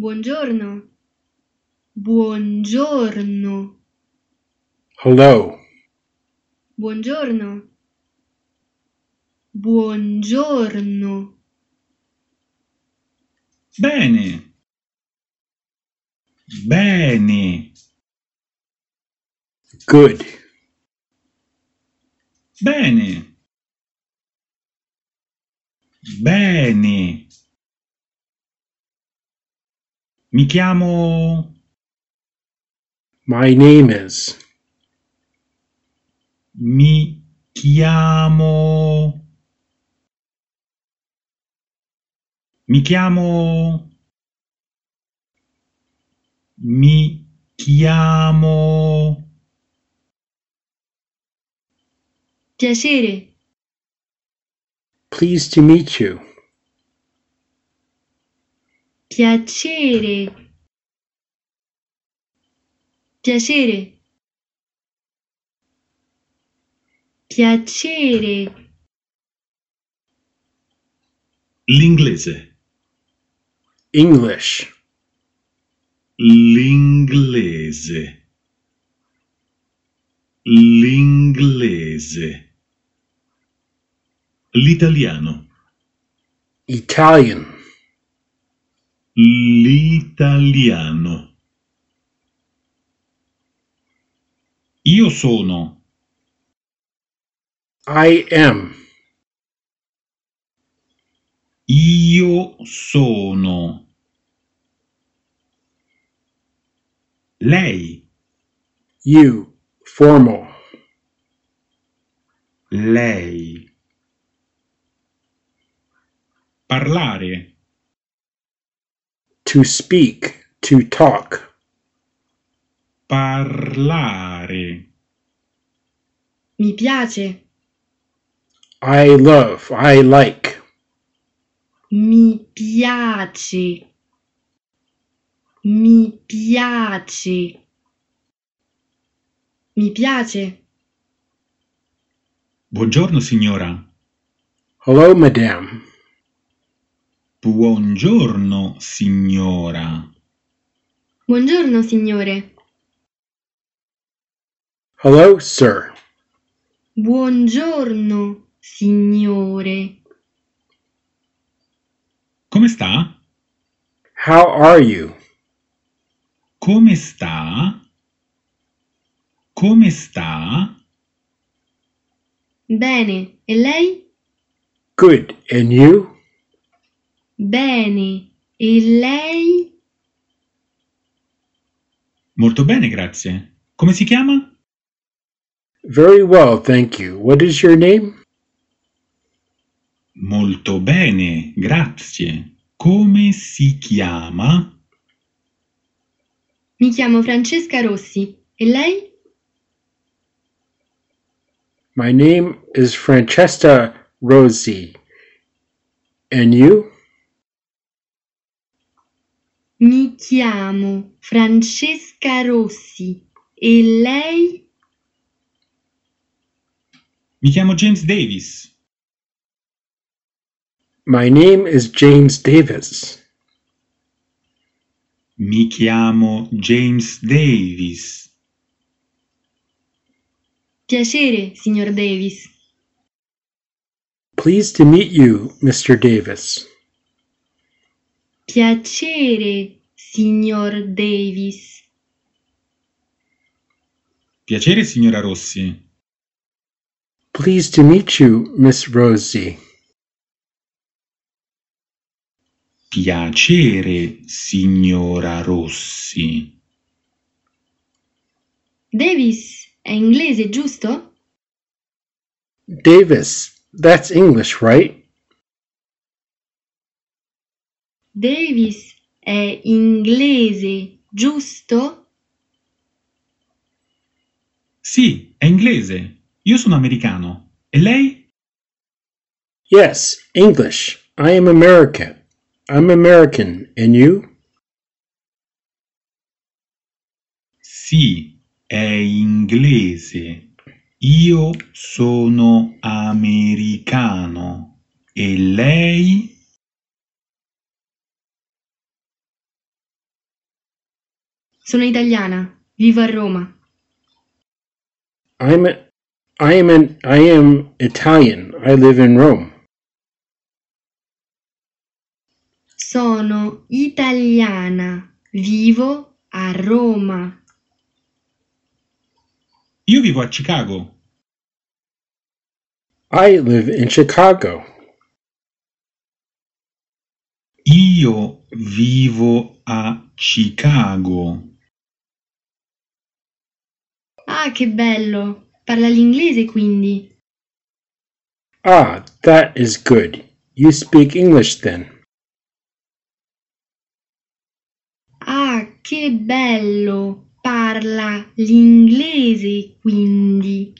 Buongiorno. Buongiorno. Hello. Buongiorno. Buongiorno. Bene. Bene. Good. Bene. Bene. Mi chiamo... My name is. Mi chiamo... Mi chiamo... Mi chiamo... Piacere. Pleased to meet you. Piacere. Piacere. Piacere. L'inglese. English. L'inglese. L'inglese. L'italiano. Italian. L'italiano. Io sono. I am. Io sono. Lei. You. Formal. Lei. Parlare. To speak. To talk. Parlare. Mi piace. I love. I like. Mi piace. Mi piace. Mi piace. Buongiorno signora. Hello, madame. Buongiorno signora. Buongiorno, signore. Hello, sir. Buongiorno, signore. Come sta? How are you? Come sta? Come sta? Bene. E lei? Good. And you? Bene. E lei? Molto bene, grazie. Come si chiama? Very well, thank you. What is your name? Molto bene, grazie. Come si chiama? Mi chiamo Francesca Rossi. E lei? My name is Francesca Rossi. And you? Mi chiamo Francesca Rossi. E lei? Mi chiamo James Davis. My name is James Davis. Mi chiamo James Davis. Piacere, signor Davis. Pleased to meet you, Mr. Davis. Piacere, signor Davis. Piacere, signora Rossi. Pleased to meet you, Miss Rosie. Piacere, signora Rossi. Davis è inglese, giusto? Davis, that's English, right? Davis è inglese, giusto? Sì, è inglese. Io sono americano. E lei? Yes, English. I am American. I'm American. And you? Sì, è inglese. Io sono americano. E lei? Sono italiana. Vivo a Roma. I am Italian. I live in Rome. Sono italiana. Vivo a Roma. Io vivo a Chicago. I live in Chicago. Io vivo a Chicago. Ah, che bello! Parla l'inglese quindi. Ah, that is good. You speak English then. Ah, che bello! Parla l'inglese quindi.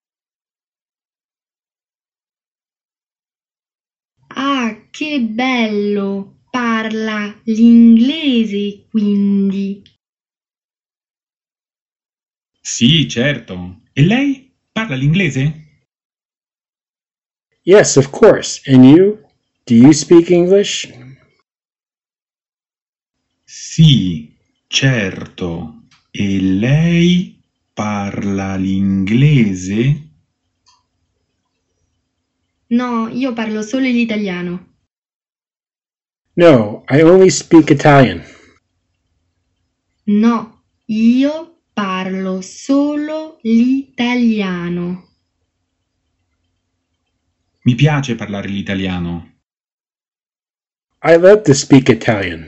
Ah, che bello! Parla l'inglese quindi. Sì, certo. E lei? Parla l'inglese? Yes, of course. And you? Do you speak English? Sì, certo. E lei parla l'inglese? No, io parlo solo l'italiano. No, I only speak Italian. No, io parlo solo l'italiano. Mi piace parlare l'italiano. I love to speak Italian.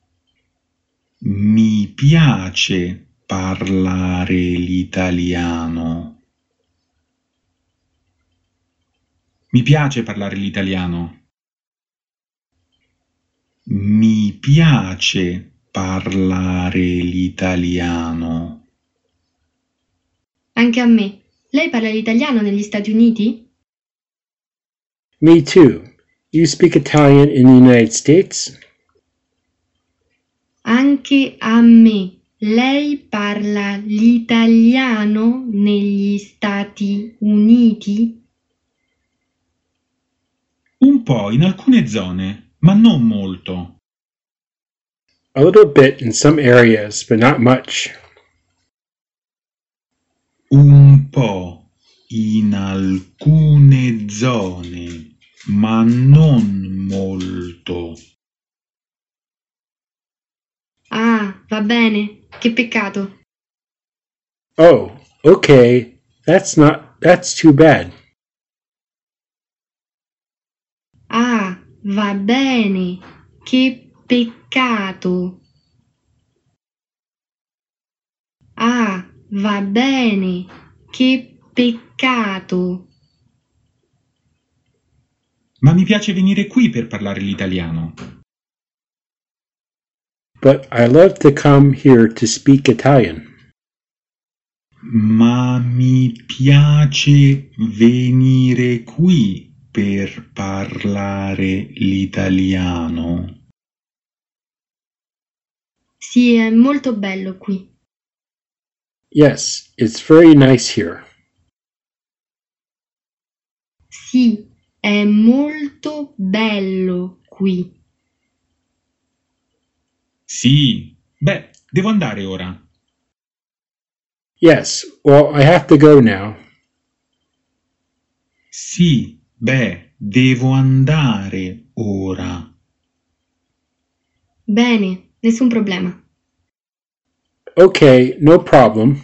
Mi piace parlare l'italiano. Mi piace parlare l'italiano. Mi piace parlare l'italiano. Anche a me. Lei parla l'italiano negli Stati Uniti? Me too. You speak Italian in the United States? Anche a me. Lei parla l'italiano negli Stati Uniti? Un po' in alcune zone, ma non molto. A little bit in some areas, but not much. Un po' in alcune zone, ma non molto. Ah, va bene. Che peccato. Oh, okay. That's too bad. Ah, va bene. Che peccato. Ah, va bene. Che peccato. Ma mi piace venire qui per parlare l'italiano. But I love to come here to speak Italian. Ma mi piace venire qui per parlare l'italiano. Sì, è molto bello qui. Yes, it's very nice here. Sì, è molto bello qui. Sì, beh, devo andare ora. Yes, well, I have to go now. Sì, beh, devo andare ora. Bene, nessun problema. Okay, no problem.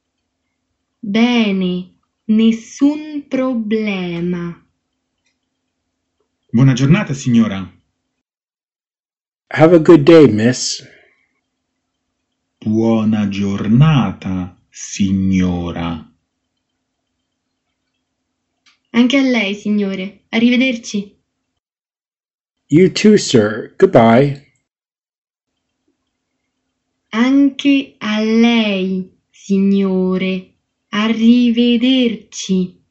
Bene, nessun problema. Buona giornata, signora. Have a good day, miss. Buona giornata, signora. Anche a lei, signore. Arrivederci. You too, sir. Goodbye. Anche a lei, signore. Arrivederci.